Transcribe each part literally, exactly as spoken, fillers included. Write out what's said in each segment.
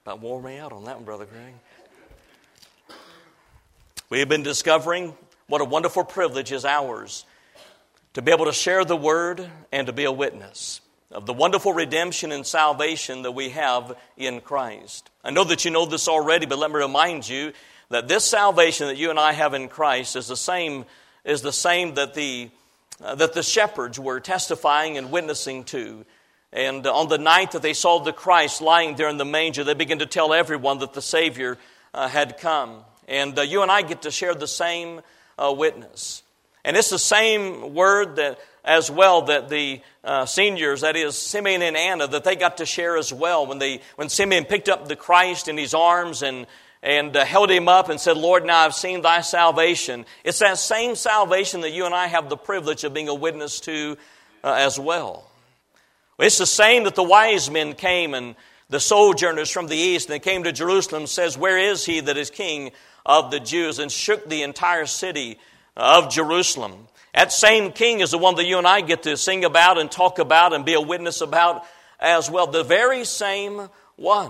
About wore me out on that one, Brother Greg. We have been discovering what a wonderful privilege is ours to be able to share the Word and to be a witness of the wonderful redemption and salvation that we have in Christ. I know that you know this already, but let me remind you that this salvation that you and I have in Christ is the same is the same that the uh, that the shepherds were testifying and witnessing to. And on the night that they saw the Christ lying there in the manger, they began to tell everyone that the Savior uh, had come. And uh, you and I get to share the same uh, witness. And it's the same word that as well that the uh, seniors, that is Simeon and Anna, that they got to share as well when they when Simeon picked up the Christ in his arms and and uh, held him up and said, "Lord, now I've seen thy salvation." It's that same salvation that you and I have the privilege of being a witness to uh, as well. It's the same that the wise men came and the sojourners from the east, and they came to Jerusalem and says, "Where is he that is king of the Jews?" and shook the entire city of Jerusalem. That same king is the one that you and I get to sing about and talk about and be a witness about as well. The very same one.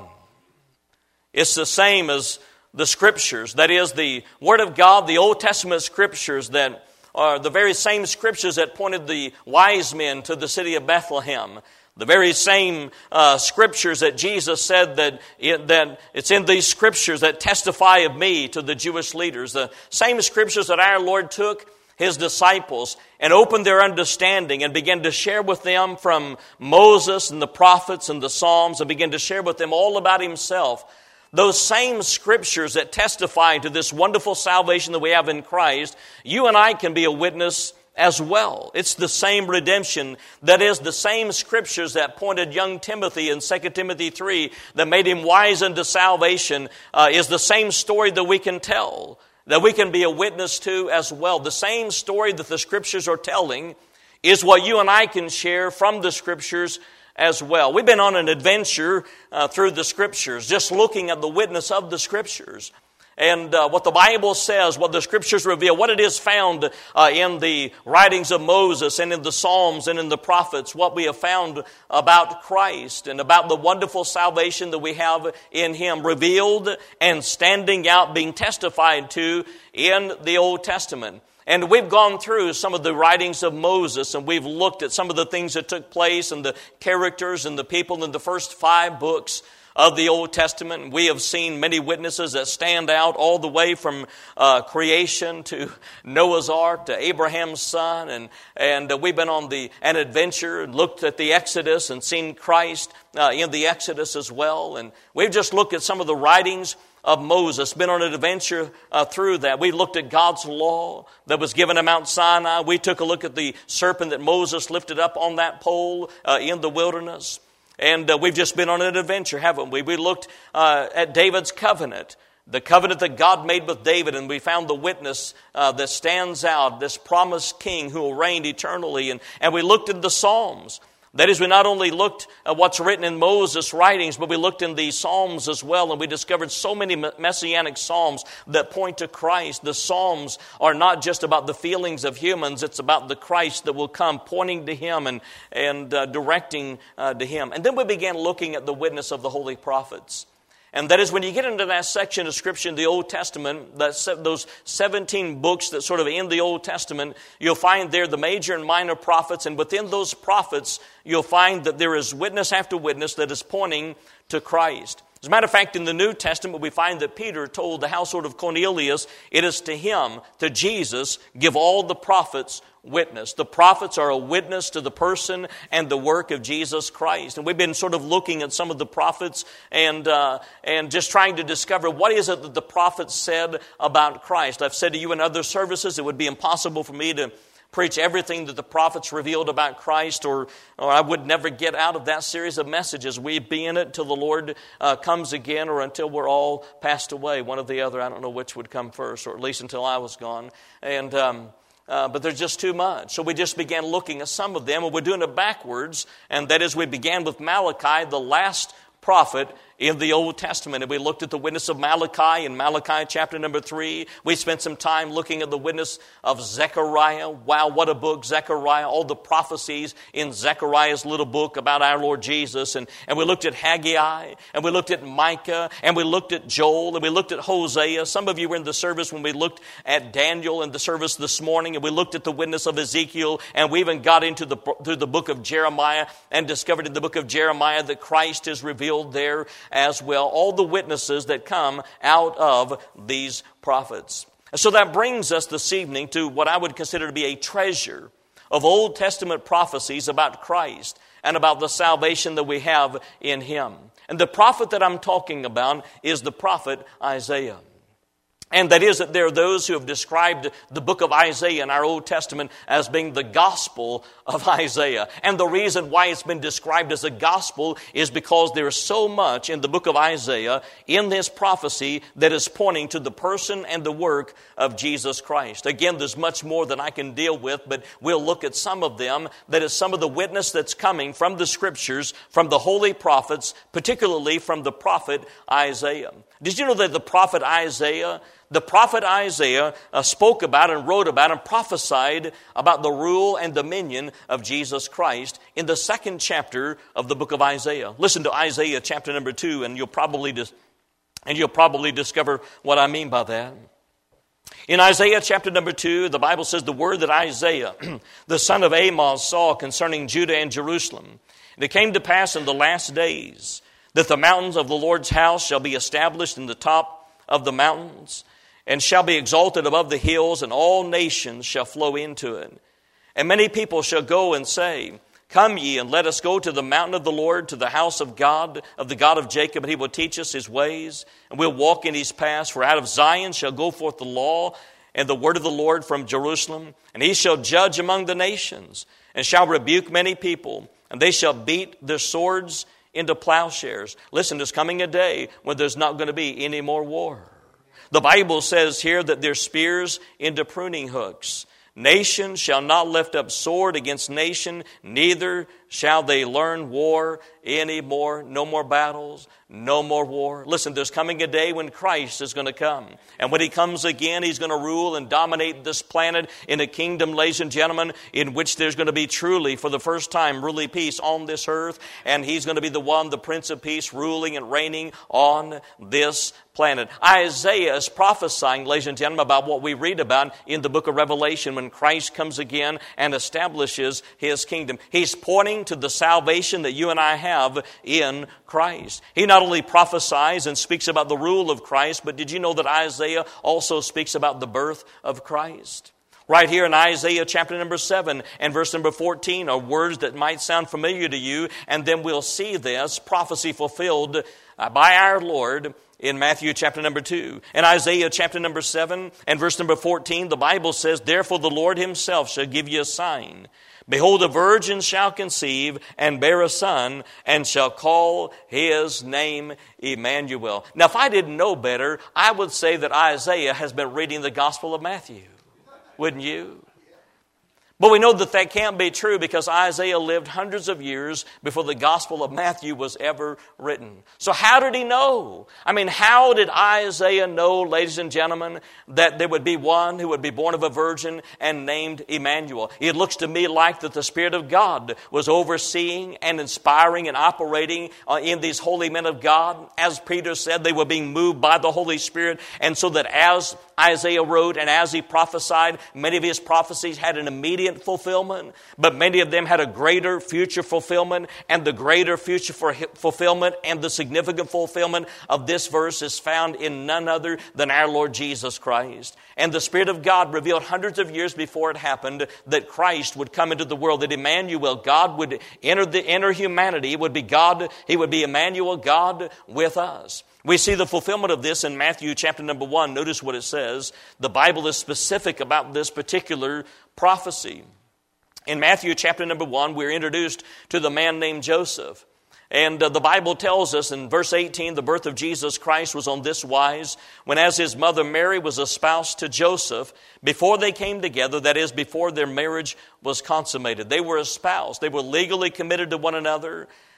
It's the same as the Scriptures. That is the Word of God, the Old Testament Scriptures that are the very same Scriptures that pointed the wise men to the city of Bethlehem. The very same uh, Scriptures that Jesus said that, it, that it's in these Scriptures that testify of me to the Jewish leaders. The same Scriptures that our Lord took His disciples and opened their understanding and began to share with them from Moses and the prophets and the Psalms and began to share with them all about Himself. Those same Scriptures that testify to this wonderful salvation that we have in Christ, you and I can be a witness as well. It's the same redemption. That is, the same Scriptures that pointed young Timothy in Second Timothy three that made him wise unto salvation uh, is the same story that we can tell, that we can be a witness to as well. The same story that the Scriptures are telling is what you and I can share from the Scriptures as well. We've been on an adventure uh, through the Scriptures, just looking at the witness of the Scriptures. And uh, what the Bible says, what the Scriptures reveal, what it is found uh, in the writings of Moses and in the Psalms and in the prophets, what we have found about Christ and about the wonderful salvation that we have in Him, revealed and standing out, being testified to in the Old Testament. And we've gone through some of the writings of Moses, and we've looked at some of the things that took place and the characters and the people in the first five books of the Old Testament. We have seen many witnesses that stand out all the way from uh, creation to Noah's Ark to Abraham's son. And, and uh, we've been on the an adventure and looked at the Exodus and seen Christ uh, in the Exodus as well. And we've just looked at some of the writings of Moses, been on an adventure uh, through that. We looked at God's law that was given at Mount Sinai. We took a look at the serpent that Moses lifted up on that pole uh, in the wilderness. And uh, we've just been on an adventure, haven't we? We looked uh, at David's covenant, the covenant that God made with David, and we found the witness uh, that stands out, this promised king who will reign eternally. And, and we looked at the Psalms. That is, we not only looked at what's written in Moses' writings, but we looked in the Psalms as well, and we discovered so many messianic Psalms that point to Christ. The Psalms are not just about the feelings of humans, it's about the Christ that will come, pointing to Him and, and uh, directing uh, to Him. And then we began looking at the witness of the holy prophets. And that is when you get into that section of Scripture in the Old Testament, that those seventeen books that sort of in the Old Testament, you'll find there the major and minor prophets. And within those prophets, you'll find that there is witness after witness that is pointing to Christ. As a matter of fact, in the New Testament, we find that Peter told the household of Cornelius, it is to him, to Jesus, give all the prophets witness. The prophets are a witness to the person and the work of Jesus Christ. And we've been sort of looking at some of the prophets and uh, and just trying to discover what is it that the prophets said about Christ. I've said to you in other services, it would be impossible for me to preach everything that the prophets revealed about Christ, or, or I would never get out of that series of messages. We'd be in it until the Lord uh, comes again, or until we're all passed away. One or the other, I don't know which would come first, or at least until I was gone. And um, uh, but there's just too much. So we just began looking at some of them, and we're doing it backwards. And that is, we began with Malachi, the last prophet in the Old Testament. And we looked at the witness of Malachi in Malachi chapter number three. We spent some time looking at the witness of Zechariah. Wow, what a book, Zechariah. All the prophecies in Zechariah's little book about our Lord Jesus. And, and we looked at Haggai, and we looked at Micah, and we looked at Joel, and we looked at Hosea. Some of you were in the service when we looked at Daniel in the service this morning, and we looked at the witness of Ezekiel, and we even got into the, through the book of Jeremiah and discovered in the book of Jeremiah that Christ is revealed there as well. All the witnesses that come out of these prophets. So that brings us this evening to what I would consider to be a treasure of Old Testament prophecies about Christ and about the salvation that we have in Him. And the prophet that I'm talking about is the prophet Isaiah. And that is that there are those who have described the book of Isaiah in our Old Testament as being the gospel of Isaiah. And the reason why it's been described as a gospel is because there is so much in the book of Isaiah, in this prophecy, that is pointing to the person and the work of Jesus Christ. Again, there's much more than I can deal with, but we'll look at some of them. That is some of the witness that's coming from the Scriptures, from the holy prophets, particularly from the prophet Isaiah. Did you know that the prophet Isaiah, the prophet Isaiah uh, spoke about and wrote about and prophesied about the rule and dominion of Jesus Christ in the second chapter of the book of Isaiah? Listen to Isaiah chapter number two, and you'll probably dis- and you'll probably discover what I mean by that. In Isaiah chapter number two, the Bible says the word that Isaiah, the son of Amos, saw concerning Judah and Jerusalem. And it came to pass in the last days that the mountains of the Lord's house shall be established in the top of the mountains, and shall be exalted above the hills, and all nations shall flow into it. And many people shall go and say, Come ye, and let us go to the mountain of the Lord, to the house of God, of the God of Jacob, and He will teach us His ways, and we'll walk in His paths. For out of Zion shall go forth the law and the word of the Lord from Jerusalem. And He shall judge among the nations, and shall rebuke many people, and they shall beat their swords into plowshares. Listen, there's coming a day when there's not going to be any more war. The Bible says here that there's spears into pruning hooks. Nation shall not lift up sword against nation, neither shall they learn war anymore. No more battles, no more war. Listen, there's coming a day when Christ is going to come. And when He comes again, He's going to rule and dominate this planet in a kingdom, ladies and gentlemen, in which there's going to be truly, for the first time, ruling peace on this earth. And He's going to be the one, the Prince of Peace, ruling and reigning on this planet. Isaiah is prophesying, ladies and gentlemen, about what we read about in the book of Revelation when Christ comes again and establishes His kingdom. He's pointing to the salvation that you and I have in Christ. He not only prophesies and speaks about the rule of Christ, but did you know that Isaiah also speaks about the birth of Christ? Right here in Isaiah chapter number seven and verse number fourteen are words that might sound familiar to you, and then we'll see this prophecy fulfilled by our Lord in Matthew chapter number two. In Isaiah chapter number seven and verse number fourteen, the Bible says, Therefore the Lord Himself shall give you a sign. Behold, a virgin shall conceive and bear a son, and shall call His name Emmanuel. Now, if I didn't know better, I would say that Isaiah has been reading the Gospel of Matthew. Wouldn't you? But we know that that can't be true because Isaiah lived hundreds of years before the Gospel of Matthew was ever written. So how did he know? I mean, how did Isaiah know, ladies and gentlemen, that there would be one who would be born of a virgin and named Emmanuel? It looks to me like that the Spirit of God was overseeing and inspiring and operating in these holy men of God. As Peter said, they were being moved by the Holy Spirit. And so that as Isaiah wrote and as he prophesied, many of his prophecies had an immediate fulfillment, but many of them had a greater future fulfillment, and the greater future for fulfillment and the significant fulfillment of this verse is found in none other than our Lord Jesus Christ. And the Spirit of God revealed hundreds of years before it happened that Christ would come into the world, that Emmanuel, God would enter the enter humanity. It would be God, He would be Emmanuel, God with us. We see the fulfillment of this in Matthew chapter number one. Notice what it says. The Bible is specific about this particular prophecy. In Matthew chapter number one, we're introduced to the man named Joseph. And uh, the Bible tells us in verse eighteen, the birth of Jesus Christ was on this wise, when as his mother Mary was espoused to Joseph, before they came together, that is, before their marriage was consummated. They were espoused. They were legally committed to one another.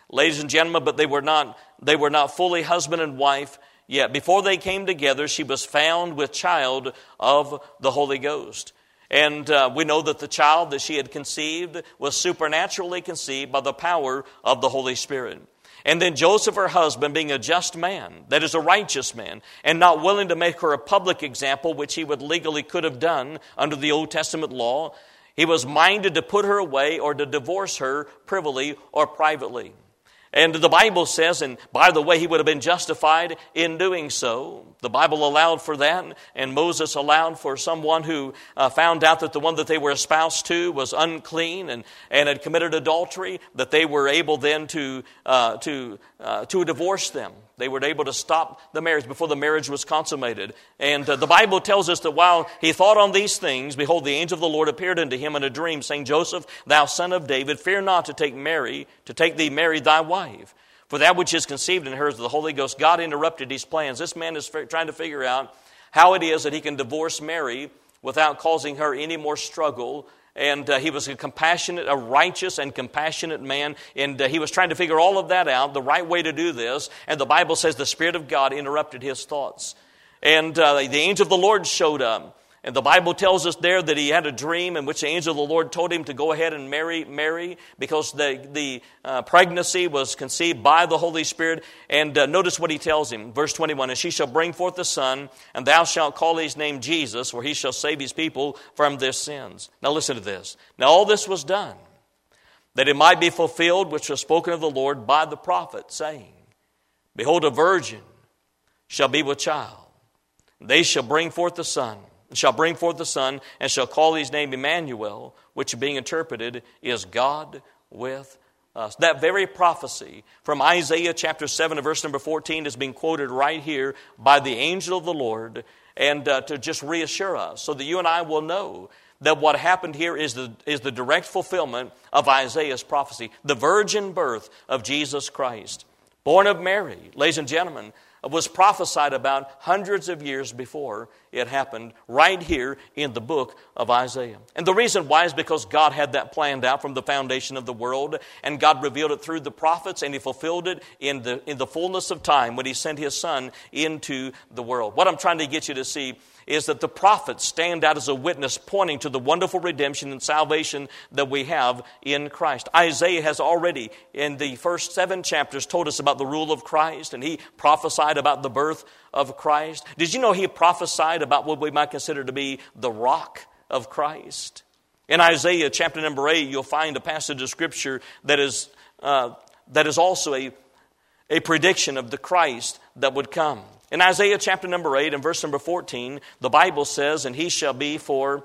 Ladies and gentlemen, but they were not, they were not fully husband and wife yet. Before they came together, she was found with child of the Holy Ghost. And uh, we know that the child that she had conceived was supernaturally conceived by the power of the Holy Spirit. And then Joseph, her husband, being a just man, that is a righteous man, and not willing to make her a public example, which he would legally could have done under the Old Testament law, he was minded to put her away or to divorce her privily or privately. And the Bible says, and by the way, he would have been justified in doing so. The Bible allowed for that, and Moses allowed for someone who uh, found out that the one that they were espoused to was unclean and, and had committed adultery, that they were able then to uh, to uh, to divorce them. They were able to stop the marriage before the marriage was consummated. And uh, the Bible tells us that while he thought on these things, behold, the angel of the Lord appeared unto him in a dream, saying, Joseph, thou son of David, fear not to take Mary, to take thee Mary thy wife. For that which is conceived in her is of the Holy Ghost. God interrupted his plans. This man is trying to figure out how it is that he can divorce Mary without causing her any more struggle. And uh, he was a compassionate, a righteous and compassionate man. And uh, he was trying to figure all of that out, the right way to do this. And the Bible says the Spirit of God interrupted his thoughts. And uh, the angel of the Lord showed up. And the Bible tells us there that he had a dream in which the angel of the Lord told him to go ahead and marry Mary because the, the uh, pregnancy was conceived by the Holy Spirit. And uh, notice what he tells him. Verse twenty-one, and she shall bring forth a son, and thou shalt call his name Jesus, for he shall save his people from their sins. Now listen to this. Now all this was done, that it might be fulfilled, which was spoken of the Lord by the prophet, saying, behold, a virgin shall be with child. They shall bring forth a son. Shall bring forth the Son, and shall call his name Emmanuel, which being interpreted is God with us. That very prophecy from Isaiah chapter seven, verse number fourteen, is being quoted right here by the angel of the Lord, and uh, to just reassure us, so that you and I will know that what happened here is the, is the direct fulfillment of Isaiah's prophecy, the virgin birth of Jesus Christ, born of Mary, ladies and gentlemen, was prophesied about hundreds of years before it happened, right here in the book of Isaiah. And the reason why is because God had that planned out from the foundation of the world, and God revealed it through the prophets, and he fulfilled it in the in the fullness of time when he sent his Son into the world. What I'm trying to get you to see is that the prophets stand out as a witness pointing to the wonderful redemption and salvation that we have in Christ. Isaiah has already, in the first seven chapters, told us about the rule of Christ, and he prophesied about the birth of Christ. Did you know he prophesied about what we might consider to be the rock of Christ? In Isaiah chapter number eight, you'll find a passage of Scripture that is uh, that is also a, a prediction of the Christ that would come. In Isaiah chapter number eight and verse number fourteen, the Bible says, and he shall be for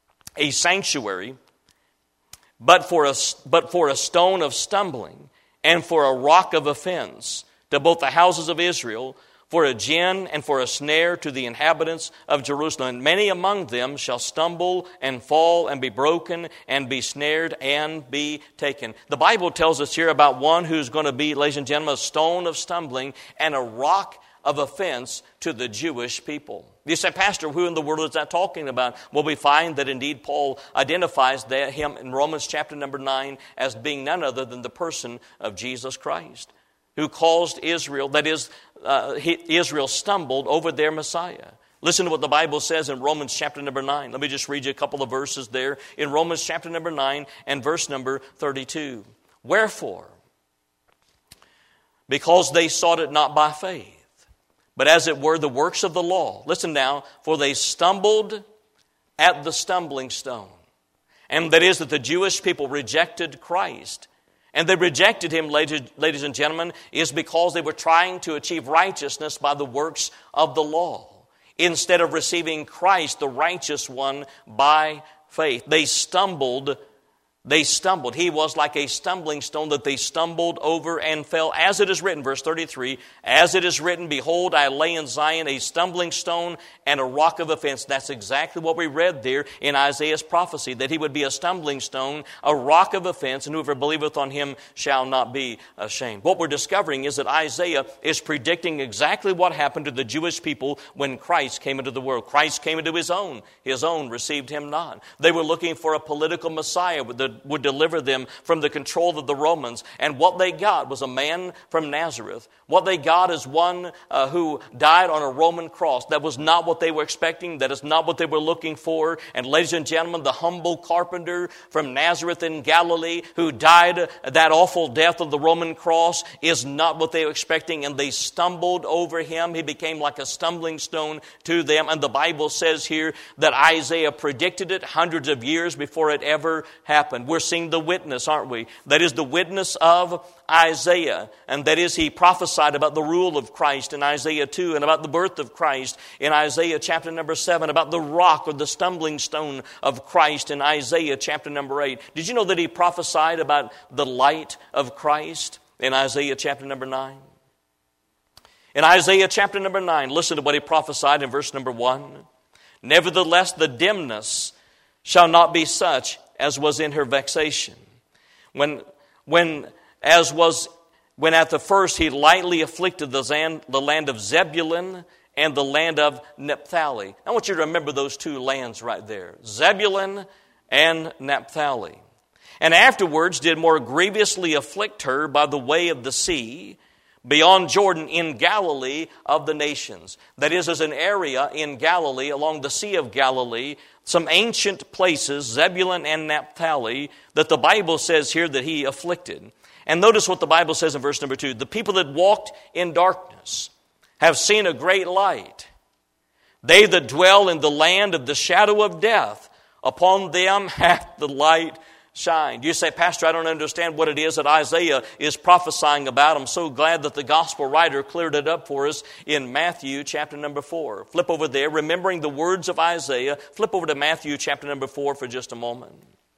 a sanctuary, but for a, but for a stone of stumbling, and for a rock of offense to both the houses of Israel, for a gin and for a snare to the inhabitants of Jerusalem. And many among them shall stumble and fall and be broken and be snared and be taken. The Bible tells us here about one who's going to be, ladies and gentlemen, a stone of stumbling and a rock of offense to the Jewish people. You say, Pastor, who in the world is that talking about? Well, we find that indeed Paul identifies that him in Romans chapter number nine as being none other than the person of Jesus Christ, who caused Israel, that is, uh, Israel stumbled over their Messiah. Listen to what the Bible says in Romans chapter number nine. Let me just read you a couple of verses there. In Romans chapter number nine and verse number thirty-two. Wherefore, because they sought it not by faith, but as it were the works of the law. Listen now, for they stumbled at the stumbling stone. And that is that the Jewish people rejected Christ. And they rejected him, ladies and gentlemen, is because they were trying to achieve righteousness by the works of the law, instead of receiving Christ, the righteous one, by faith. They stumbled They stumbled. He was like a stumbling stone that they stumbled over and fell. As it is written, verse thirty-three, as it is written, behold, I lay in Zion a stumbling stone and a rock of offense. That's exactly what we read there in Isaiah's prophecy, that he would be a stumbling stone, a rock of offense, and whoever believeth on him shall not be ashamed. What we're discovering is that Isaiah is predicting exactly what happened to the Jewish people when Christ came into the world. Christ came into his own. His own received him not. They were looking for a political Messiah. The would deliver them from the control of the Romans. And what they got was a man from Nazareth. What they got is one uh, who died on a Roman cross. That was not what they were expecting. That is not what they were looking for. And ladies and gentlemen, the humble carpenter from Nazareth in Galilee who died that awful death of the Roman cross is not what they were expecting. And they stumbled over him. He became like a stumbling stone to them. And the Bible says here that Isaiah predicted it hundreds of years before it ever happened. We're seeing the witness, aren't we? That is the witness of Isaiah. And that is, he prophesied about the rule of Christ in Isaiah two, and about the birth of Christ in Isaiah chapter number seven, about the rock or the stumbling stone of Christ in Isaiah chapter number eight. Did you know that he prophesied about the light of Christ in Isaiah chapter number nine? In Isaiah chapter number nine, listen to what he prophesied in verse number one. Nevertheless, the dimness shall not be such as was in her vexation. When, when, as was, when at the first he lightly afflicted the, Zan, the land of Zebulun and the land of Naphtali. I want you to remember those two lands right there. Zebulun and Naphtali. And afterwards did more grievously afflict her by the way of the sea, beyond Jordan in Galilee of the nations. That is, as an area in Galilee, along the Sea of Galilee, some ancient places, Zebulun and Naphtali, that the Bible says here that he afflicted. And notice what the Bible says in verse number two. The people that walked in darkness have seen a great light. They that dwell in the land of the shadow of death, upon them hath the light shined. You say, Pastor, I don't understand what it is that Isaiah is prophesying about. I'm so glad that the gospel writer cleared it up for us in Matthew chapter number four. Flip over there, remembering the words of Isaiah. Flip over to Matthew chapter number four for just a moment.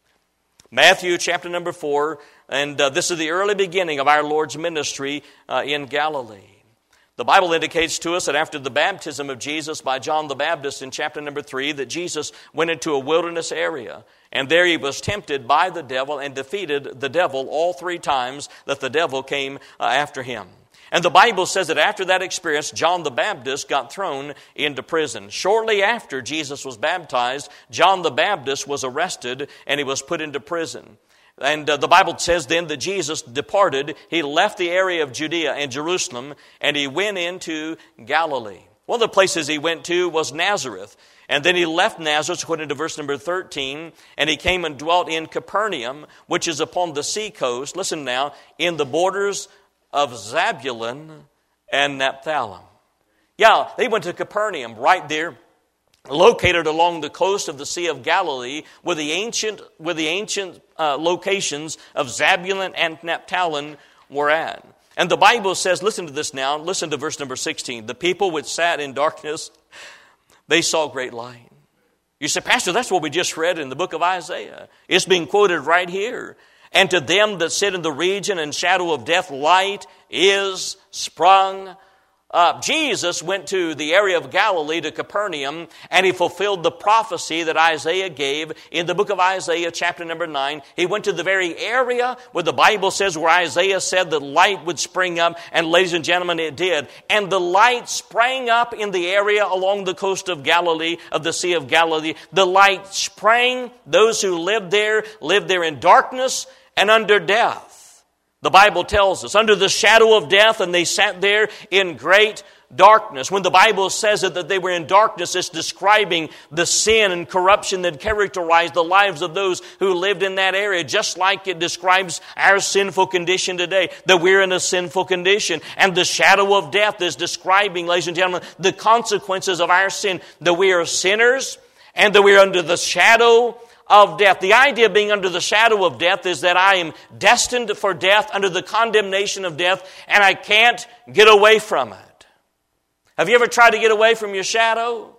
Matthew chapter number four, and uh, this is the early beginning of our Lord's ministry uh, in Galilee. The Bible indicates to us that after the baptism of Jesus by John the Baptist in chapter number three, that Jesus went into a wilderness area. And there he was tempted by the devil and defeated the devil all three times that the devil came uh, after him. And the Bible says that after that experience, John the Baptist got thrown into prison. Shortly after Jesus was baptized, John the Baptist was arrested and he was put into prison. And uh, the Bible says then that Jesus departed. He left the area of Judea and Jerusalem, and he went into Galilee. One of the places he went to was Nazareth. And then he left Nazareth, according to verse number thirteen, and he came and dwelt in Capernaum, which is upon the sea coast, listen now, in the borders of Zebulun and Naphtali. Yeah, they went to Capernaum right there, located along the coast of the Sea of Galilee, where the ancient, where the ancient uh, locations of Zebulun and Naphtali were at. And the Bible says, listen to this now, listen to verse number sixteen. The people which sat in darkness, they saw great light. You say, Pastor, that's what we just read in the book of Isaiah. It's being quoted right here. And to them that sit in the region and shadow of death, light is sprung up. Jesus went to the area of Galilee, to Capernaum, and he fulfilled the prophecy that Isaiah gave in the book of Isaiah, chapter number nine. He went to the very area where the Bible says, where Isaiah said that light would spring up, and ladies and gentlemen, it did. And the light sprang up in the area along the coast of Galilee, of the Sea of Galilee. The light sprang. Those who lived there, lived there in darkness and under death. The Bible tells us, under the shadow of death, and they sat there in great darkness. When the Bible says it, that they were in darkness, it's describing the sin and corruption that characterized the lives of those who lived in that area, just like it describes our sinful condition today, that we're in a sinful condition. And the shadow of death is describing, ladies and gentlemen, the consequences of our sin, that we are sinners and that we're under the shadow of death. The idea of being under the shadow of death is that I am destined for death, under the condemnation of death, and I can't get away from it. Have you ever tried to get away from your shadow?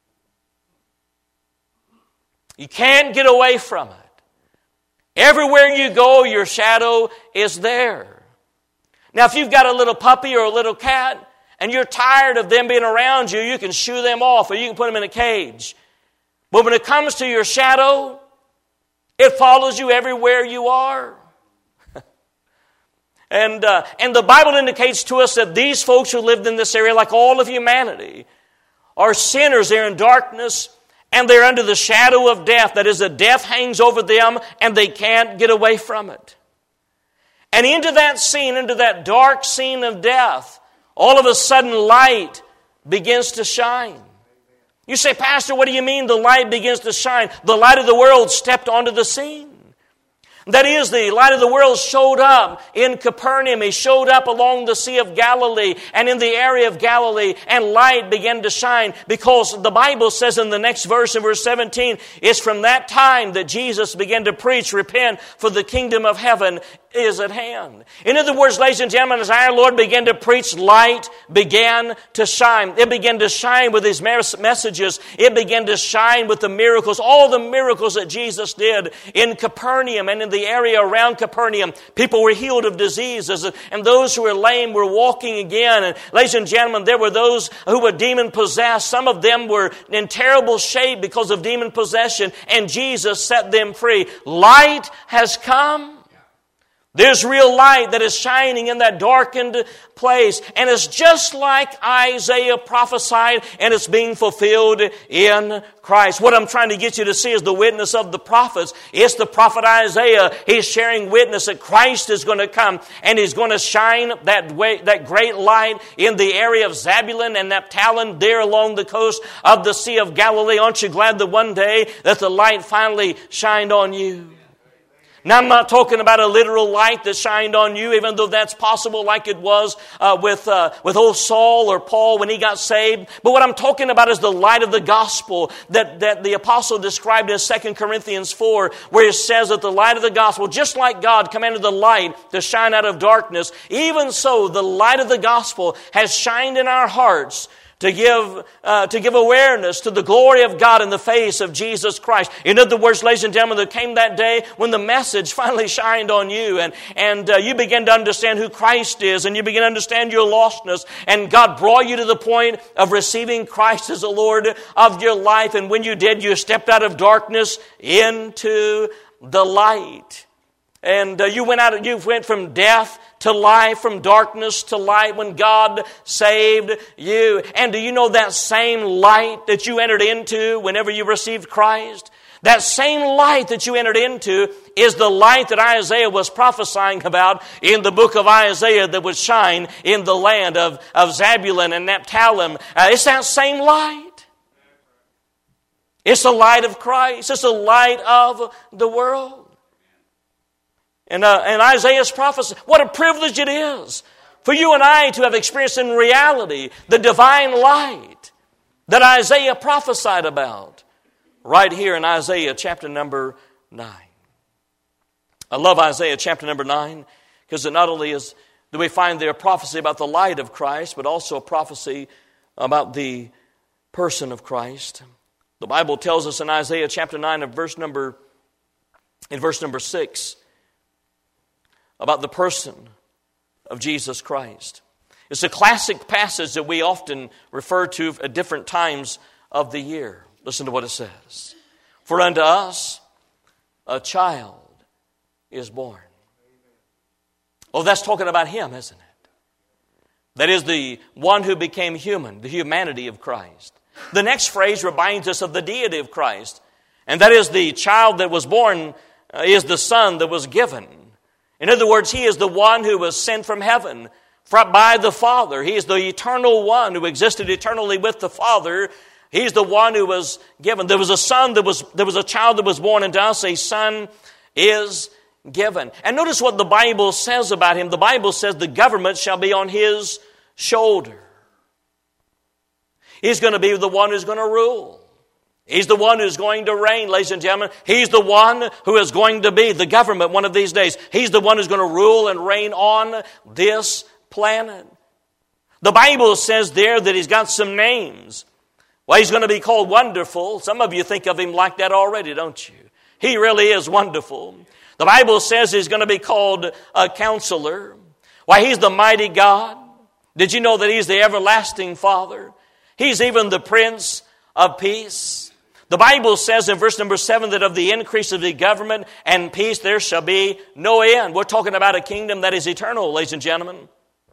You can't get away from it. Everywhere you go, your shadow is there. Now, if you've got a little puppy or a little cat, and you're tired of them being around you, you can shoo them off, or you can put them in a cage. But when it comes to your shadow, it follows you everywhere you are. and, uh, and the Bible indicates to us that these folks who lived in this area, like all of humanity, are sinners. They're in darkness and they're under the shadow of death. That is, a death hangs over them and they can't get away from it. And into that scene, into that dark scene of death, all of a sudden light begins to shine. You say, Pastor, what do you mean the light begins to shine? The light of the world stepped onto the scene. That is, the light of the world showed up in Capernaum. He showed up along the Sea of Galilee and in the area of Galilee, and light began to shine, because the Bible says in the next verse, in verse seventeen, it's from that time that Jesus began to preach, repent, for the kingdom of heaven is at hand. In other words, ladies and gentlemen, as our Lord began to preach, light began to shine. It began to shine with His messages. It began to shine with the miracles, all the miracles that Jesus did in Capernaum and in the area around Capernaum. People were healed of diseases, and those who were lame were walking again. And ladies and gentlemen, there were those who were demon-possessed. Some of them were in terrible shape because of demon possession, and Jesus set them free. Light has come. There's real light that is shining in that darkened place. And it's just like Isaiah prophesied, and it's being fulfilled in Christ. What I'm trying to get you to see is the witness of the prophets. It's the prophet Isaiah. He's sharing witness that Christ is going to come, and He's going to shine that way, that great light in the area of Zebulun and Naphtali, there along the coast of the Sea of Galilee. Aren't you glad that one day that the light finally shined on you? Now, I'm not talking about a literal light that shined on you, even though that's possible, like it was uh, with uh, with old Saul or Paul when he got saved. But what I'm talking about is the light of the gospel that, that the apostle described in Second Corinthians four, where it says that the light of the gospel, just like God commanded the light to shine out of darkness, even so the light of the gospel has shined in our hearts to give uh, to give awareness to the glory of God in the face of Jesus Christ. In other words, ladies and gentlemen, there came that day when the message finally shined on you, and, and uh, you began to understand who Christ is, and you began to understand your lostness, and God brought you to the point of receiving Christ as the Lord of your life. And when you did, you stepped out of darkness into the light. And uh, you went out. You went from death to life, from darkness to light, when God saved you. And do you know that same light that you entered into whenever you received Christ? That same light that you entered into is the light that Isaiah was prophesying about in the book of Isaiah, that would shine in the land of, of Zebulun and Naphtali. Uh, it's that same light. It's the light of Christ. It's the light of the world. And, uh, and Isaiah's prophecy, what a privilege it is for you and I to have experienced in reality the divine light that Isaiah prophesied about right here in Isaiah chapter number nine. I love Isaiah chapter number nine because it not only is do we find there a prophecy about the light of Christ, but also a prophecy about the person of Christ. The Bible tells us in Isaiah chapter nine, of verse number in verse number six, about the person of Jesus Christ. It's a classic passage that we often refer to at different times of the year. Listen to what it says. For unto us a child is born. Oh, that's talking about Him, isn't it? That is the one who became human, the humanity of Christ. The next phrase reminds us of the deity of Christ. And that is the child that was born uh, is the son that was given. In other words, He is the one who was sent from heaven by the Father. He is the eternal one who existed eternally with the Father. He's the one who was given. There was a son that was, there was a child that was born unto us. A son is given. And notice what the Bible says about Him. The Bible says the government shall be on His shoulder. He's going to be the one who's going to rule. He's the one who's going to reign, ladies and gentlemen. He's the one who is going to be the government one of these days. He's the one who's going to rule and reign on this planet. The Bible says there that He's got some names. Well, He's going to be called Wonderful. Some of you think of Him like that already, don't you? He really is wonderful. The Bible says He's going to be called a Counselor. Why, He's the mighty God. Did you know that He's the everlasting Father? He's even the Prince of Peace. The Bible says in verse number seven that of the increase of the government and peace there shall be no end. We're talking about a kingdom that is eternal, ladies and gentlemen.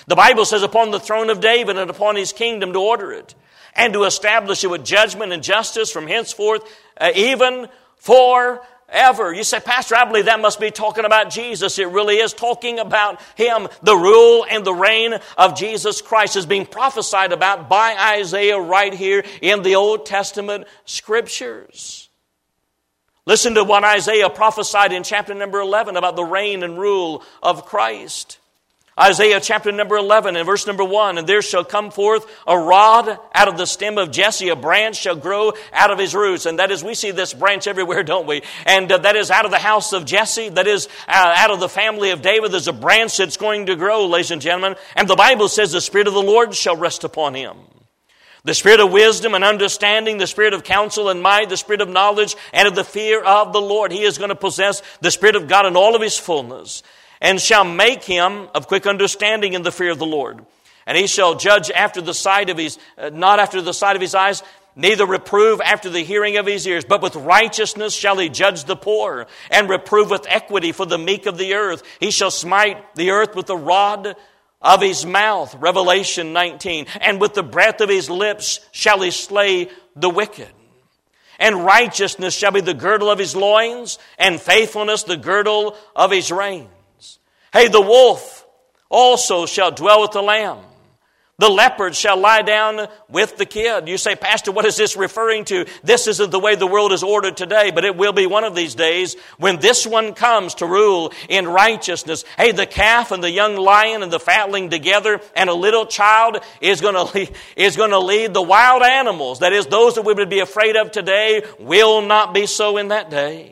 The Bible says upon the throne of David and upon his kingdom to order it and to establish it with judgment and justice from henceforth, uh, even forever. You say, Pastor, I believe that must be talking about Jesus. It really is talking about Him. The rule and the reign of Jesus Christ is being prophesied about by Isaiah right here in the Old Testament Scriptures. Listen to what Isaiah prophesied in chapter number eleven about the reign and rule of Christ. Isaiah chapter number eleven and verse number one, and there shall come forth a rod out of the stem of Jesse, a branch shall grow out of his roots. And that is, we see this branch everywhere, don't we? And uh, that is out of the house of Jesse, that is uh, out of the family of David. There's a branch that's going to grow, ladies and gentlemen. And the Bible says the Spirit of the Lord shall rest upon him. The Spirit of wisdom and understanding, the Spirit of counsel and might, the Spirit of knowledge and of the fear of the Lord. He is going to possess the Spirit of God in all of His fullness, and shall make him of quick understanding in the fear of the Lord. And he shall judge after the sight of his, uh, not after the sight of his eyes, neither reprove after the hearing of his ears, but with righteousness shall he judge the poor, and reprove with equity for the meek of the earth. He shall smite the earth with the rod of his mouth, Revelation nineteen, and with the breath of his lips shall he slay the wicked. And righteousness shall be the girdle of his loins, and faithfulness the girdle of his reins. Hey, the wolf also shall dwell with the lamb. The leopard shall lie down with the kid. You say, Pastor, what is this referring to? This isn't the way the world is ordered today, but it will be one of these days when this one comes to rule in righteousness. Hey, the calf and the young lion and the fatling together, and a little child is going to lead, is going to lead the wild animals. That is, those that we would be afraid of today will not be so in that day.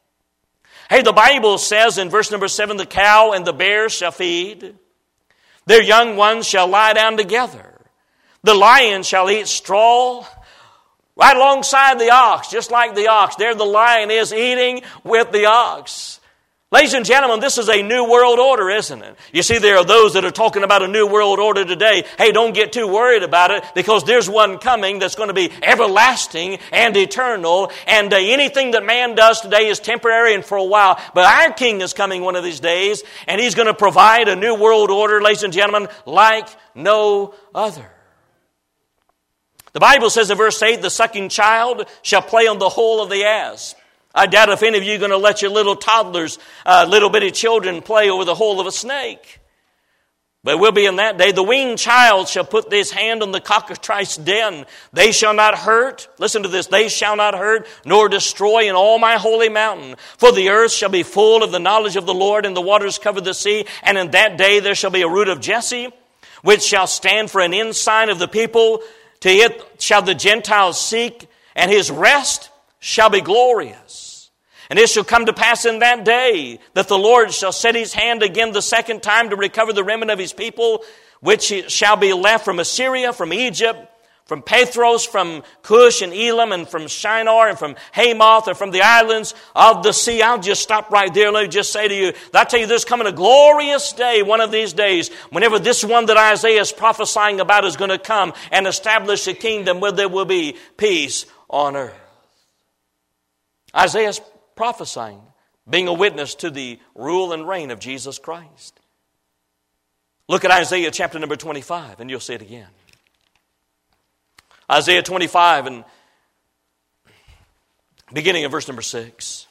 Hey, the Bible says in verse number seven, the cow and the bear shall feed. Their young ones shall lie down together. The lion shall eat straw right alongside the ox, just like the ox. There the lion is eating with the ox. Ladies and gentlemen, this is a new world order, isn't it? You see, there are those that are talking about a new world order today. Hey, don't get too worried about it, because there's one coming that's going to be everlasting and eternal. And uh, anything that man does today is temporary and for a while. But our King is coming one of these days, and He's going to provide a new world order, ladies and gentlemen, like no other. The Bible says in verse eight, the sucking child shall play on the hole of the asp. I doubt if any of you are going to let your little toddlers, uh, little bitty children play over the hole of a snake. But it will be in that day. The weaned child shall put his hand on the cockatrice den. They shall not hurt. Listen to this. They shall not hurt nor destroy in all my holy mountain. For the earth shall be full of the knowledge of the Lord, and the waters cover the sea. And in that day there shall be a root of Jesse, which shall stand for an ensign of the people. To it shall the Gentiles seek, and his rest shall be glorious. And it shall come to pass in that day that the Lord shall set His hand again the second time to recover the remnant of His people, which shall be left from Assyria, from Egypt, from Pathros, from Cush and Elam, and from Shinar, and from Hamath, and from the islands of the sea. I'll just stop right there. Let me just say to you, I tell you, there's coming a glorious day, one of these days, whenever this one that Isaiah is prophesying about is going to come and establish a kingdom where there will be peace on earth. Isaiah's prophesying, being a witness to the rule and reign of Jesus Christ. Look at Isaiah chapter number twenty-five, and you'll see it again. Isaiah twenty-five, and beginning of verse number six.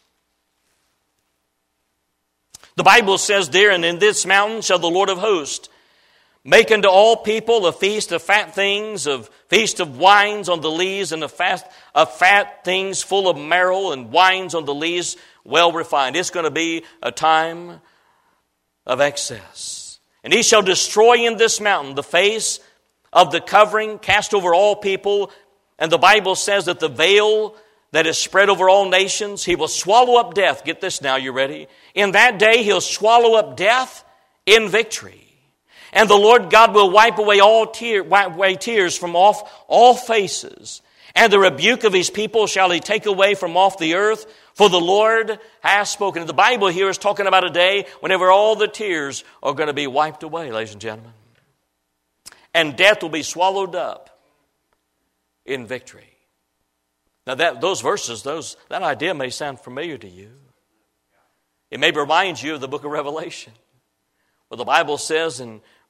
The Bible says there, and in this mountain shall the Lord of hosts make unto all people a feast of fat things, of feast of wines on the lees, and a fast of fat things full of marrow, and wines on the lees well refined. It's going to be a time of excess. And He shall destroy in this mountain the face of the covering cast over all people. And the Bible says that the veil that is spread over all nations, He will swallow up death. Get this now, you ready? In that day He'll swallow up death in victory. And the Lord God will wipe away all tear, wipe away tears from off all faces. And the rebuke of His people shall He take away from off the earth. For the Lord has spoken. The Bible here is talking about a day whenever all the tears are going to be wiped away, ladies and gentlemen. And death will be swallowed up in victory. Now that those verses, those that idea may sound familiar to you. It may remind you of the book of Revelation, where the Bible says in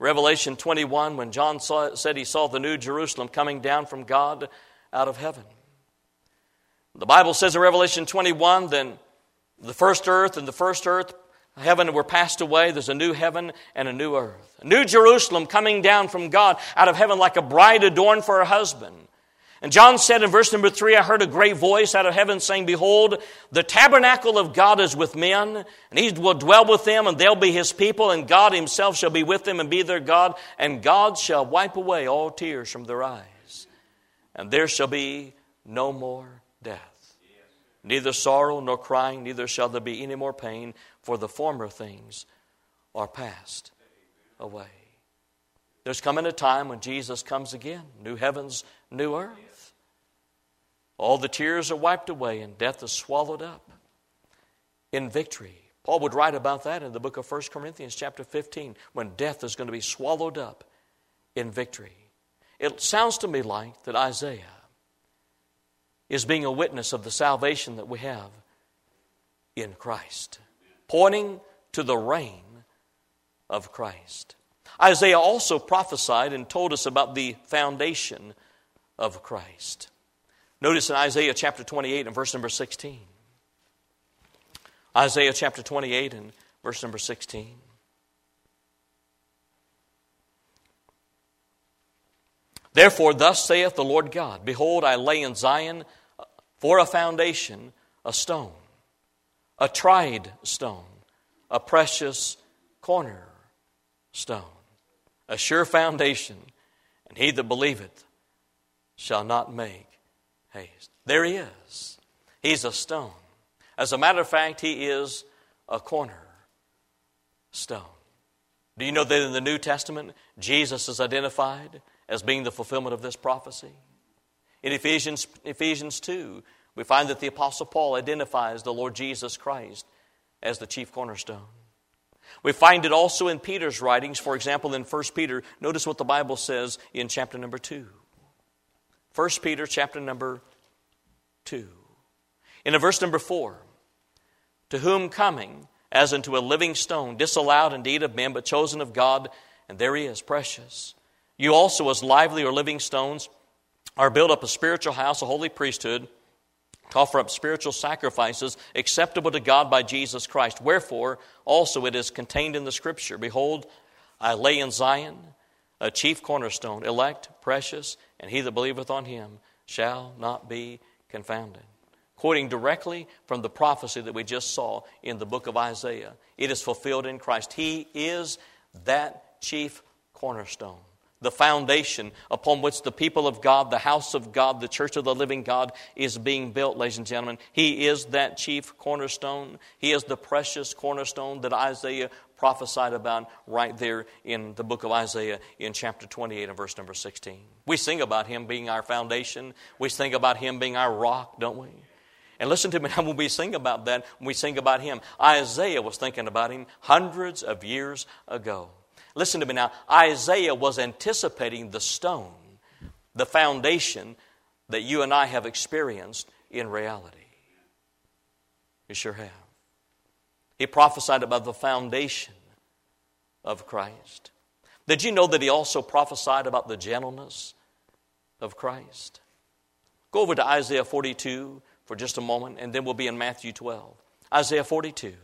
Revelation twenty-one, when John saw, said he saw the new Jerusalem coming down from God out of heaven. The Bible says in Revelation twenty-one, then the first earth and the first earth, heaven were passed away. There's a new heaven and a new earth. A new Jerusalem coming down from God out of heaven like a bride adorned for her husband. And John said in verse number three, I heard a great voice out of heaven saying, behold, the tabernacle of God is with men, and he will dwell with them, and they'll be his people, and God himself shall be with them and be their God, and God shall wipe away all tears from their eyes. And there shall be no more death, neither sorrow nor crying, neither shall there be any more pain, for the former things are passed away. There's coming a time when Jesus comes again, new heavens, new earth. All the tears are wiped away and death is swallowed up in victory. Paul would write about that in the book of First Corinthians chapter fifteen, when death is going to be swallowed up in victory. It sounds to me like that Isaiah is being a witness of the salvation that we have in Christ, pointing to the reign of Christ. Isaiah also prophesied and told us about the foundation of Christ. Notice in Isaiah chapter twenty-eight and verse number sixteen. Isaiah chapter twenty-eight and verse number sixteen. Therefore, thus saith the Lord God, behold, I lay in Zion for a foundation a stone, a tried stone, a precious cornerstone, a sure foundation, and he that believeth shall not make haste. There he is. He's a stone. As a matter of fact, he is a cornerstone. Do you know that in the New Testament, Jesus is identified as being the fulfillment of this prophecy? In Ephesians, Ephesians two, we find that the Apostle Paul identifies the Lord Jesus Christ as the chief cornerstone. We find it also in Peter's writings. For example, in First Peter, notice what the Bible says in chapter number two. First Peter chapter number two. In verse number four, to whom coming as unto a living stone, disallowed indeed of men, but chosen of God, and there he is, precious. You also as lively or living stones are built up a spiritual house, a holy priesthood, to offer up spiritual sacrifices acceptable to God by Jesus Christ. Wherefore also it is contained in the Scripture, behold, I lay in Zion a chief cornerstone, elect, precious, and he that believeth on him shall not be confounded. Quoting directly from the prophecy that we just saw in the book of Isaiah, it is fulfilled in Christ. He is that chief cornerstone, the foundation upon which the people of God, the house of God, the church of the living God is being built, ladies and gentlemen. He is that chief cornerstone. He is the precious cornerstone that Isaiah prophesied about right there in the book of Isaiah in chapter twenty-eight and verse number sixteen. We sing about him being our foundation. We sing about him being our rock, don't we? And listen to me now, when we sing about that, when we sing about him, Isaiah was thinking about him hundreds of years ago. Listen to me now, Isaiah was anticipating the stone, the foundation that you and I have experienced in reality. You sure have. He prophesied about the foundation of Christ. Did you know that he also prophesied about the gentleness of Christ? Go over to Isaiah forty-two for just a moment, and then we'll be in Matthew twelve. Isaiah forty-two.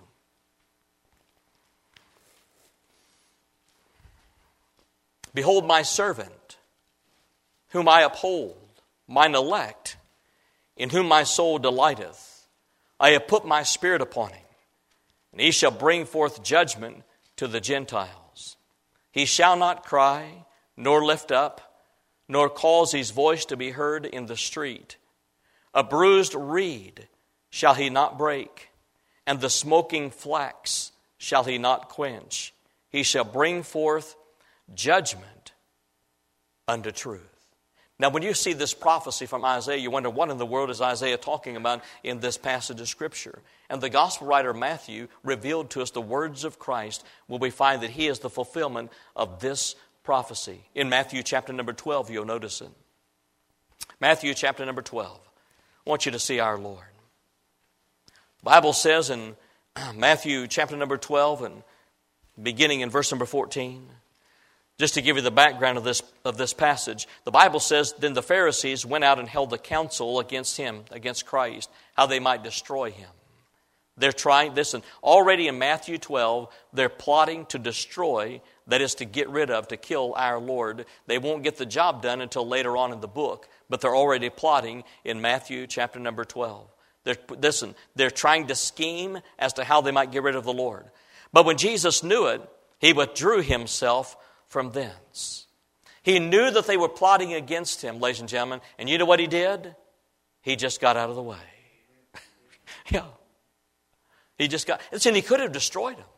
Behold my servant, whom I uphold, mine elect, in whom my soul delighteth. I have put my spirit upon him, and he shall bring forth judgment to the Gentiles. He shall not cry, nor lift up, nor cause his voice to be heard in the street. A bruised reed shall he not break, and the smoking flax shall he not quench. He shall bring forth judgment unto truth. Now, when you see this prophecy from Isaiah, you wonder, what in the world is Isaiah talking about in this passage of Scripture? And the gospel writer Matthew revealed to us the words of Christ, where we find that he is the fulfillment of this prophecy. In Matthew chapter number twelve, you'll notice it. Matthew chapter number twelve. I want you to see our Lord. The Bible says in Matthew chapter number twelve, and beginning in verse number fourteen, Just to give you the background of this, of this passage, the Bible says, then the Pharisees went out and held a council against him, against Christ, how they might destroy him. They're trying, listen, already in Matthew twelve, they're plotting to destroy, that is to get rid of, to kill our Lord. They won't get the job done until later on in the book, but they're already plotting in Matthew chapter number twelve. They're, listen, they're trying to scheme as to how they might get rid of the Lord. But when Jesus knew it, he withdrew himself from thence. He knew that they were plotting against him, ladies and gentlemen, and you know what he did? He just got out of the way. Yeah. He just got, and he could have destroyed them.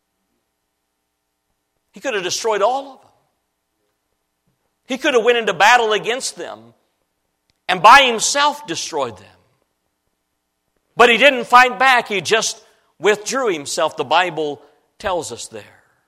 He could have destroyed all of them. He could have went into battle against them and by himself destroyed them. But he didn't fight back. He just withdrew himself. The Bible tells us there.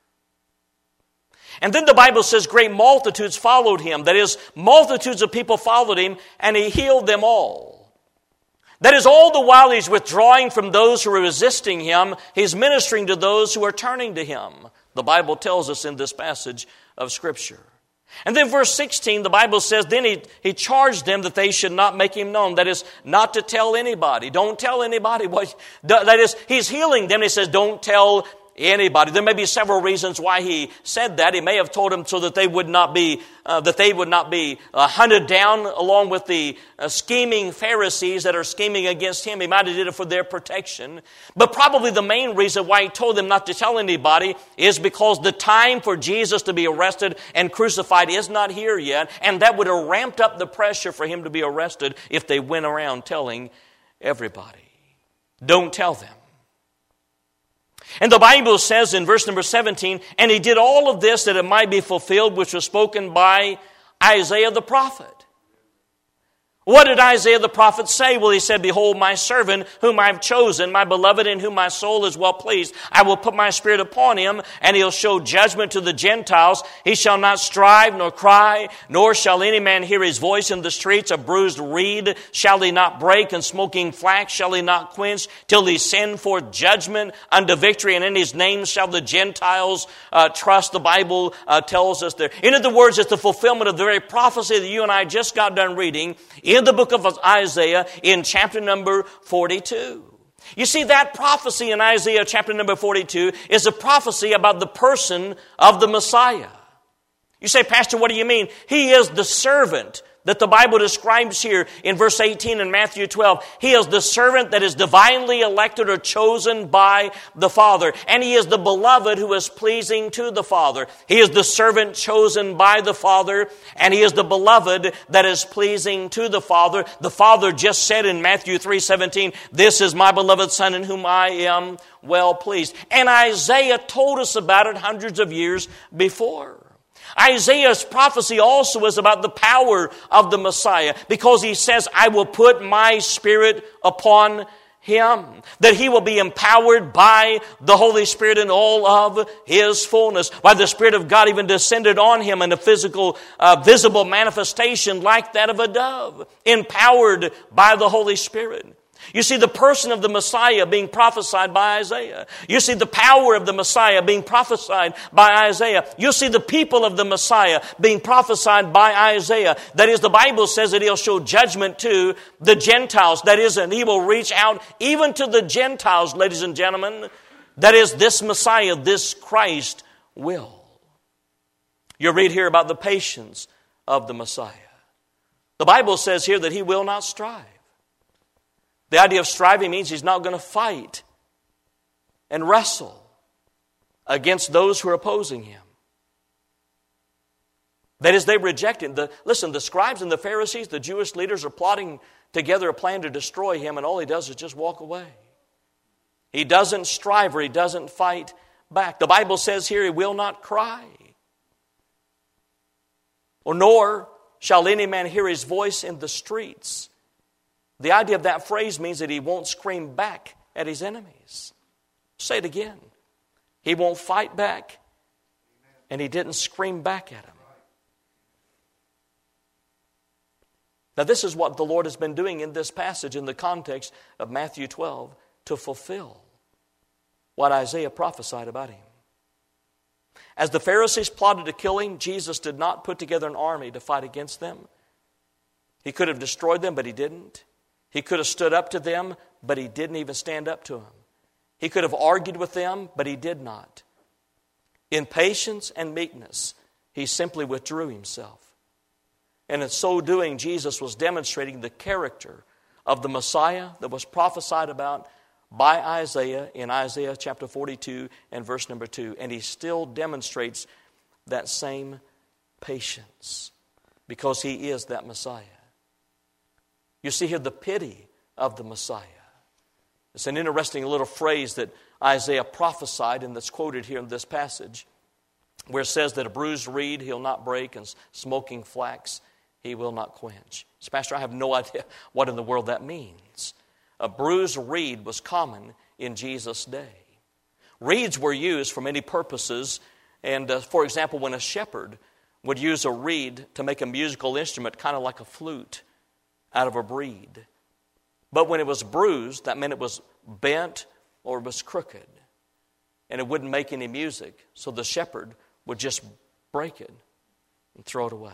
And then the Bible says great multitudes followed him. That is, multitudes of people followed him, and he healed them all. That is, all the while he's withdrawing from those who are resisting him, he's ministering to those who are turning to him. The Bible tells us in this passage of Scripture. And then verse sixteen, the Bible says, then he, he charged them that they should not make him known. That is, not to tell anybody. Don't tell anybody what, that is, he's healing them. He says, don't tell anybody. There may be several reasons why he said that. He may have told them so that they would not be uh, that they would not be uh, hunted down along with the uh, scheming Pharisees that are scheming against him. He might have did it for their protection. But probably the main reason why he told them not to tell anybody is because the time for Jesus to be arrested and crucified is not here yet, and that would have ramped up the pressure for him to be arrested if they went around telling everybody. Don't tell them. And the Bible says in verse number seventeen, and he did all of this that it might be fulfilled, which was spoken by Isaiah the prophet. What did Isaiah the prophet say? Well, he said, behold, my servant whom I have chosen, my beloved in whom my soul is well pleased. I will put my spirit upon him, and he'll show judgment to the Gentiles. He shall not strive nor cry, nor shall any man hear his voice in the streets. A bruised reed shall he not break, and smoking flax shall he not quench, till he send forth judgment unto victory, and in his name shall the Gentiles uh, trust. The Bible uh, tells us there. In other words, it's the fulfillment of the very prophecy that you and I just got done reading in the book of Isaiah in chapter number forty-two. You see, that prophecy in Isaiah chapter number forty-two is a prophecy about the person of the Messiah. You say, Pastor, what do you mean? He is the servant that the Bible describes here in verse eighteen in Matthew twelve. He is the servant that is divinely elected or chosen by the Father. And he is the beloved who is pleasing to the Father. He is the servant chosen by the Father, and he is the beloved that is pleasing to the Father. The Father just said in Matthew three seventeen, this is my beloved Son in whom I am well pleased. And Isaiah told us about it hundreds of years before. Isaiah's prophecy also is about the power of the Messiah, because he says, I will put my Spirit upon him, that he will be empowered by the Holy Spirit in all of his fullness. Why, the Spirit of God even descended on him in a physical, uh, visible manifestation like that of a dove, empowered by the Holy Spirit. You see the person of the Messiah being prophesied by Isaiah. You see the power of the Messiah being prophesied by Isaiah. You see the people of the Messiah being prophesied by Isaiah. That is, the Bible says that he'll show judgment to the Gentiles. That is, and he will reach out even to the Gentiles, ladies and gentlemen. That is, this Messiah, this Christ will. You read here about the patience of the Messiah. The Bible says here that he will not strive. The idea of striving means he's not going to fight and wrestle against those who are opposing him. That is, they reject him. The, listen, the scribes and the Pharisees, the Jewish leaders, are plotting together a plan to destroy him, and all he does is just walk away. He doesn't strive or he doesn't fight back. The Bible says here he will not cry. Or nor shall any man hear his voice in the streets. The idea of that phrase means that he won't scream back at his enemies. Say it again. He won't fight back, and he didn't scream back at them. Now, this is what the Lord has been doing in this passage in the context of Matthew twelve to fulfill what Isaiah prophesied about him. As the Pharisees plotted to kill him, Jesus did not put together an army to fight against them. He could have destroyed them, but he didn't. He could have stood up to them, but he didn't even stand up to them. He could have argued with them, but he did not. In patience and meekness, he simply withdrew himself. And in so doing, Jesus was demonstrating the character of the Messiah that was prophesied about by Isaiah in Isaiah chapter forty-two and verse number two. And he still demonstrates that same patience because he is that Messiah. You see here the pity of the Messiah. It's an interesting little phrase that Isaiah prophesied and that's quoted here in this passage where it says that a bruised reed he'll not break and smoking flax he will not quench. So, Pastor, I have no idea what in the world that means. A bruised reed was common in Jesus' day. Reeds were used for many purposes. And uh, for example, when a shepherd would use a reed to make a musical instrument, kind of like a flute, out of a reed. But when it was bruised, that meant it was bent or it was crooked. And it wouldn't make any music. So the shepherd would just break it and throw it away.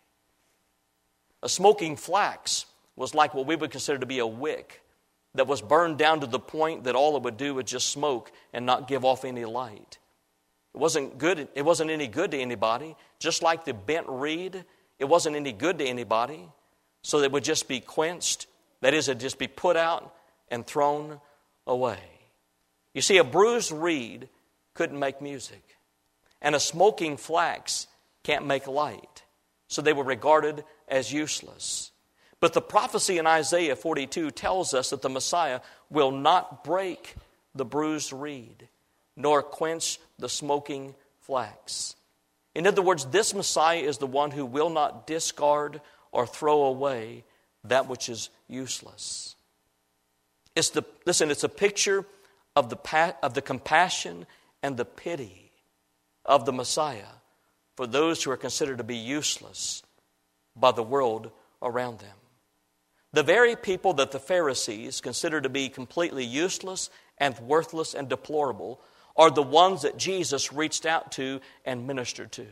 A smoking flax was like what we would consider to be a wick that was burned down to the point that all it would do was just smoke and not give off any light. It wasn't good. It wasn't any good to anybody. Just like the bent reed, it wasn't any good to anybody. So it would just be quenched. That is, it would just be put out and thrown away. You see, a bruised reed couldn't make music. And a smoking flax can't make light. So they were regarded as useless. But the prophecy in Isaiah forty-two tells us that the Messiah will not break the bruised reed, nor quench the smoking flax. In other words, this Messiah is the one who will not discard or throw away that which is useless. It's the listen, it's a picture of the of the compassion and the pity of the Messiah for those who are considered to be useless by the world around them. The very people that the Pharisees considered to be completely useless and worthless and deplorable are the ones that Jesus reached out to and ministered to.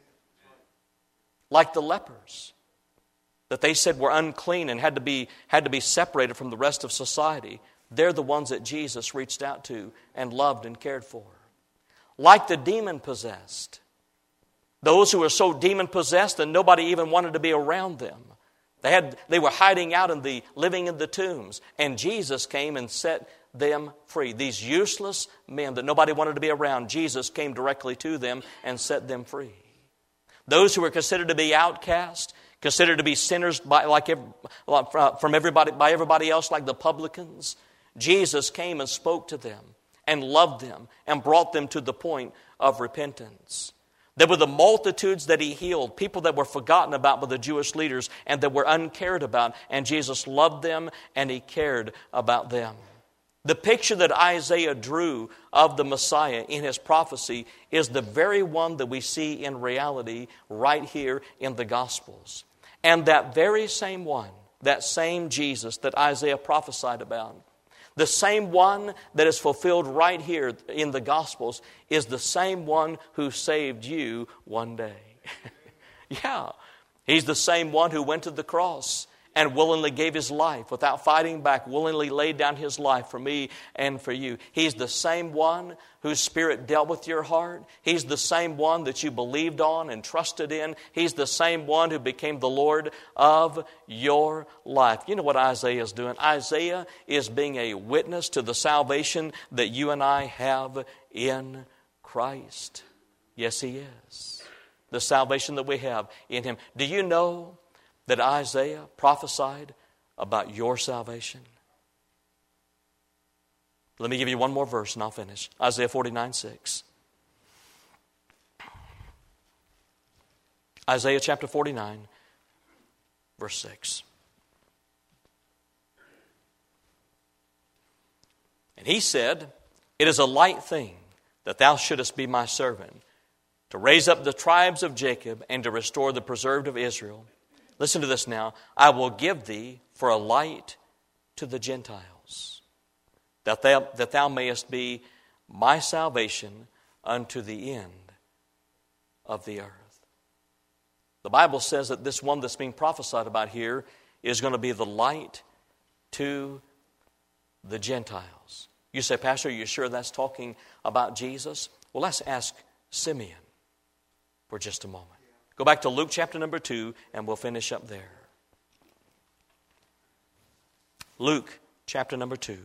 Like the lepers that they said were unclean and had to be, had to be separated from the rest of society. They're the ones that Jesus reached out to and loved and cared for. Like the demon-possessed. Those who were so demon-possessed that nobody even wanted to be around them. They had, they were hiding out in the, living in the tombs. And Jesus came and set them free. These useless men that nobody wanted to be around, Jesus came directly to them and set them free. Those who were considered to be outcast, considered to be sinners by, like, from everybody, by everybody else, like the publicans, Jesus came and spoke to them and loved them and brought them to the point of repentance. There were the multitudes that he healed, people that were forgotten about by the Jewish leaders and that were uncared about, and Jesus loved them and he cared about them. The picture that Isaiah drew of the Messiah in his prophecy is the very one that we see in reality right here in the Gospels. And that very same one, that same Jesus that Isaiah prophesied about, the same one that is fulfilled right here in the Gospels is the same one who saved you one day. Yeah, he's the same one who went to the cross and willingly gave his life without fighting back, willingly laid down his life for me and for you. He's the same one whose Spirit dealt with your heart. He's the same one that you believed on and trusted in. He's the same one who became the Lord of your life. You know what Isaiah is doing? Isaiah is being a witness to the salvation that you and I have in Christ. Yes, he is. The salvation that we have in him. Do you know that Isaiah prophesied about your salvation? Let me give you one more verse and I'll finish. Isaiah forty-nine six. Isaiah chapter forty-nine, verse six. And he said, "It is a light thing that thou shouldest be my servant, to raise up the tribes of Jacob and to restore the preserved of Israel." Listen to this now. "I will give thee for a light to the Gentiles, that thou, that thou mayest be my salvation unto the end of the earth. The Bible says that this one that's being prophesied about here is going to be the light to the Gentiles. You say, Pastor, are you sure that's talking about Jesus? Well, let's ask Simeon for just a moment. Go back to Luke chapter number two, and we'll finish up there. Luke chapter number two.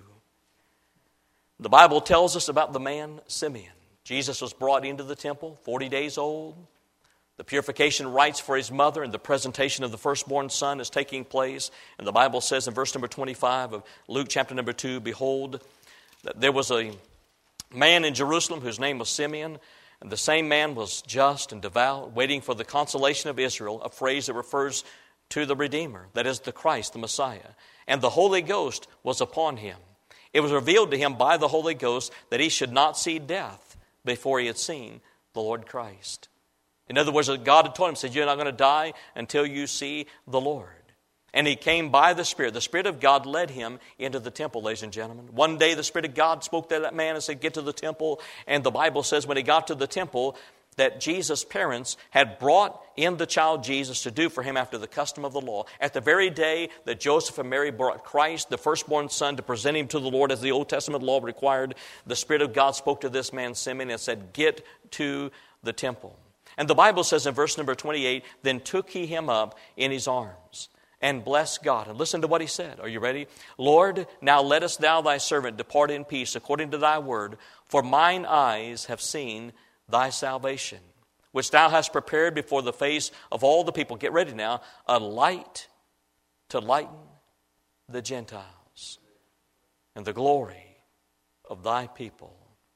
The Bible tells us about the man Simeon. Jesus was brought into the temple, forty days old. The purification rites for his mother and the presentation of the firstborn son is taking place. And the Bible says in verse number twenty-five of Luke chapter number two, behold, that there was a man in Jerusalem whose name was Simeon. And the same man was just and devout, waiting for the consolation of Israel, a phrase that refers to the Redeemer, that is the Christ, the Messiah. And the Holy Ghost was upon him. It was revealed to him by the Holy Ghost that he should not see death before he had seen the Lord Christ. In other words, God had told him, said, you're not going to die until you see the Lord. And he came by the Spirit. The Spirit of God led him into the temple, ladies and gentlemen. One day the Spirit of God spoke to that man and said, get to the temple. And the Bible says when he got to the temple, that Jesus' parents had brought in the child Jesus to do for him after the custom of the law. At the very day that Joseph and Mary brought Christ, the firstborn son, to present him to the Lord as the Old Testament law required, the Spirit of God spoke to this man, Simeon, and said, get to the temple. And the Bible says in verse number twenty-eight, then took he him up in his arms and blessed God. And listen to what he said. Are you ready? Lord, now lettest thou thy servant depart in peace according to thy word, for mine eyes have seen thy salvation, which thou hast prepared before the face of all the people. Get ready now. A light to lighten the Gentiles and the glory of thy people,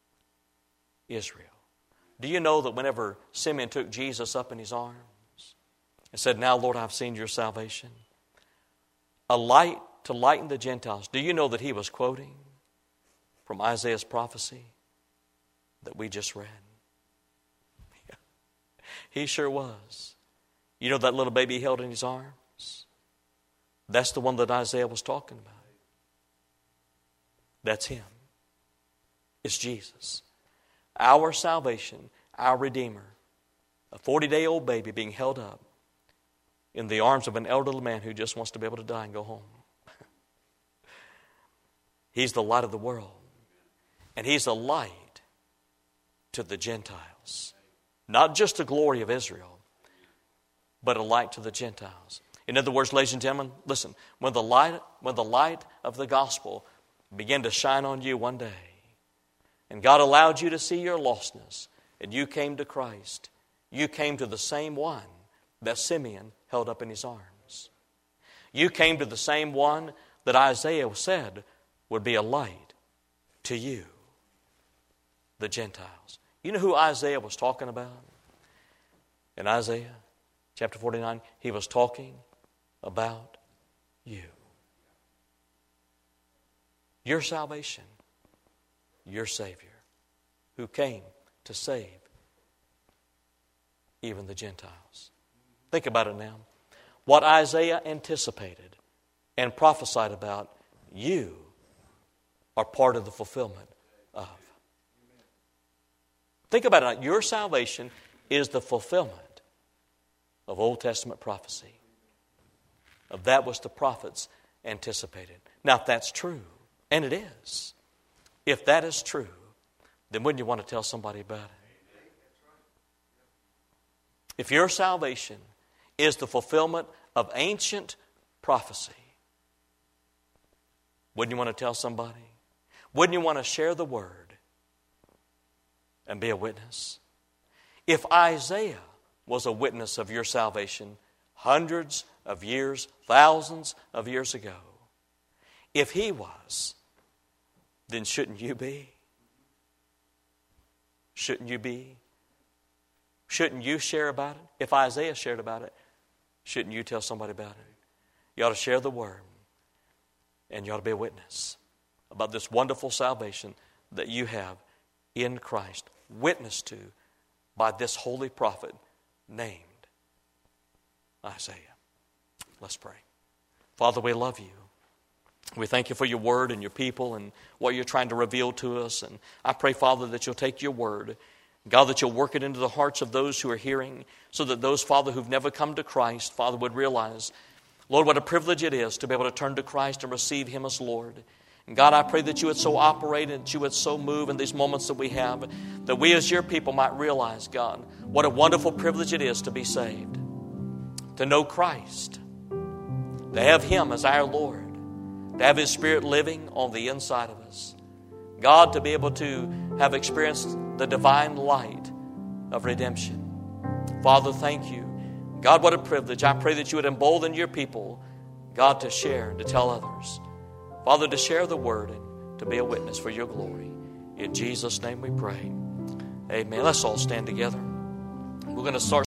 Israel. Do you know that whenever Simeon took Jesus up in his arms and said, now, Lord, I've seen your salvation, a light to lighten the Gentiles, do you know that he was quoting from Isaiah's prophecy that we just read? Yeah. He sure was. You know that little baby he held in his arms? That's the one that Isaiah was talking about. That's him. It's Jesus. Our salvation, our Redeemer, a forty-day-old baby being held up in the arms of an elderly man who just wants to be able to die and go home. He's the light of the world. And he's a light to the Gentiles. Not just the glory of Israel, but a light to the Gentiles. In other words, ladies and gentlemen, listen, when the light, when the light of the gospel began to shine on you one day, and God allowed you to see your lostness, and you came to Christ, you came to the same one that Simeon held up in his arms. You came to the same one that Isaiah said would be a light to you, the Gentiles. You know who Isaiah was talking about? In Isaiah chapter forty-nine, he was talking about you. Your salvation, your Savior, who came to save even the Gentiles. Think about it now. What Isaiah anticipated and prophesied about, you are part of the fulfillment of. Think about it now. Your salvation is the fulfillment of Old Testament prophecy. Of that which the prophets anticipated. Now, if that's true, and it is, if that is true, then wouldn't you want to tell somebody about it? If your salvation is the fulfillment of ancient prophecy, wouldn't you want to tell somebody? Wouldn't you want to share the word and be a witness? If Isaiah was a witness of your salvation hundreds of years, thousands of years ago, if he was, then shouldn't you be? Shouldn't you be? Shouldn't you share about it? If Isaiah shared about it, shouldn't you tell somebody about it? You ought to share the word, and you ought to be a witness about this wonderful salvation that you have in Christ, witnessed to by this holy prophet named Isaiah. Let's pray. Father, we love you. We thank you for your word and your people and what you're trying to reveal to us. And I pray, Father, that you'll take your word God, that you'll work it into the hearts of those who are hearing, so that those, Father, who've never come to Christ, Father, would realize, Lord, what a privilege it is to be able to turn to Christ and receive Him as Lord. And God, I pray that you would so operate and that you would so move in these moments that we have, that we as your people might realize, God, what a wonderful privilege it is to be saved, to know Christ, to have Him as our Lord, to have His Spirit living on the inside of us. God, to be able to have experienced the divine light of redemption. Father, thank you. God, what a privilege. I pray that you would embolden your people, God, to share and to tell others. Father, to share the word and to be a witness for your glory. In Jesus' name we pray. Amen. Let's all stand together. We're going to start